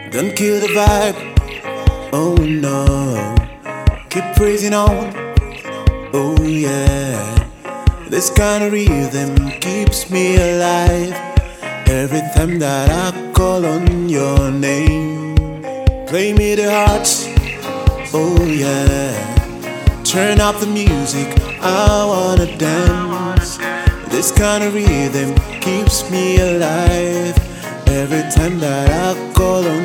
Don't kill the vibe, oh no. Keep praising on, oh yeah. This kind of rhythm keeps me alive. Every time that I call on your name, play me the hearts, oh yeah. Turn up the music, I wanna dance. This kind of rhythm keeps me alive. Every time that I call